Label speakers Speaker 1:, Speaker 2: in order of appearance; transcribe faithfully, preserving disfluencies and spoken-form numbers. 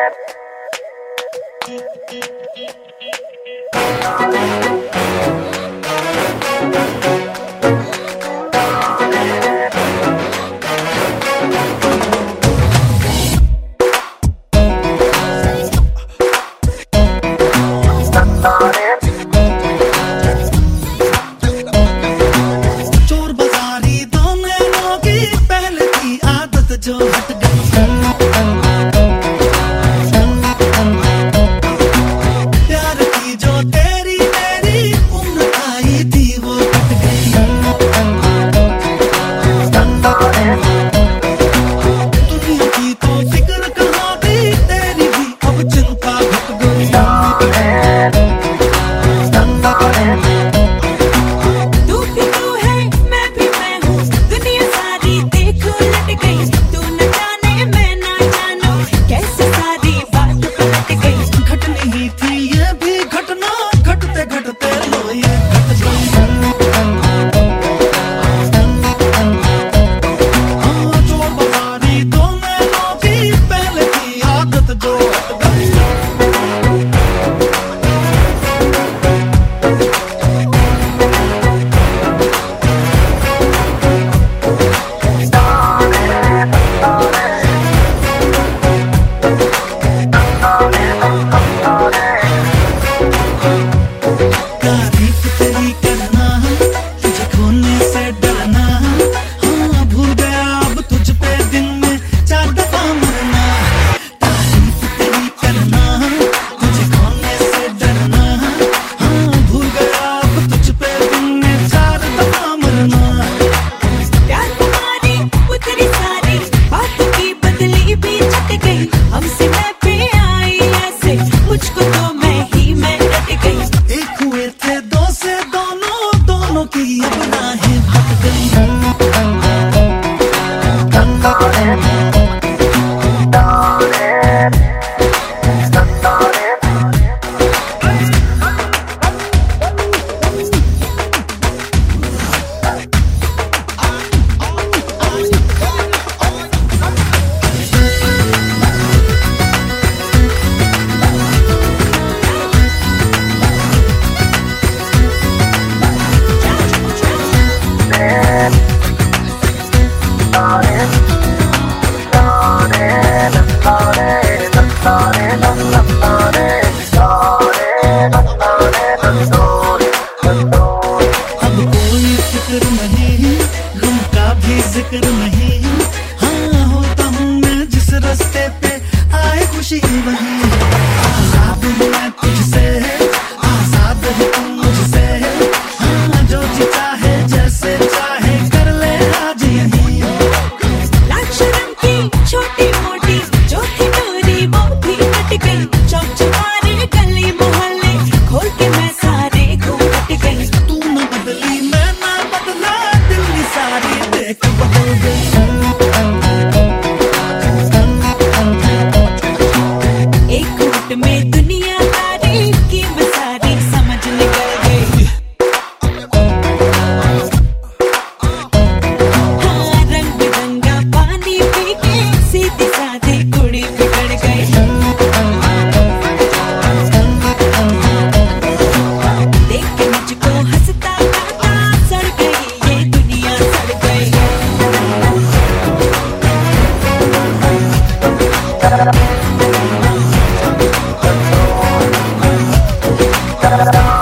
Speaker 1: चोर बाजारी दोनों की पहले की आदत जो हट गई, प्यार की जो तेरी मेरी उम्र आई थी वो कट गई। दुनिया की तो फिक्र कहाँ थी, तेरी भी अब चिंता घट गई। तारीफ तेरी करना, तुझे खोने से डरना, हाँ भूल गया अब तुझ पे दिन में चार दफा मरना। तारीफ तेरी करना, तुझे खोने से डरना, हाँ भूल गया अब तुझ पे दिन में चार दफा मरना।
Speaker 2: प्यार तुम्हारी उतरी सारी बातों की बदली भी छट गई, हमसे मैं पे आई ऐसे मुझको तो मैं ही मैं रट गई।
Speaker 1: एक हुए थे दो से दोनों, दोनों की अब राहें भट गई। अब कोई फिक्र नहीं, गम का भी जिक्र नहीं, हाँ होता हूँ मैं जिस रास्ते पे आए खुशी वही। आजाद हूँ मैं तुझसे, आजाद है तू मुझसे, हाँ जो जी चाहे जैसे चाहे कर ले आज यही।
Speaker 2: लाज शर्म की छोटी मोटी जो थी दूरी वो भी हट गई, चौक चौबारे गली मोहल्ले खोल के मैं सारे घूम हट गई।
Speaker 1: तू न बदली मैं ना बदला, दिल की सारी देख बदल गई।
Speaker 2: एक घूट में दुनियादारी की मैं सारी समझ निकल गई। हाँ रंग बिरंगा पानी पी के सीधी सादी कुड़ी बिगड़ गई। देख के मुझको हंसता गाता सड़ गई ये दुनिया सड़ गई।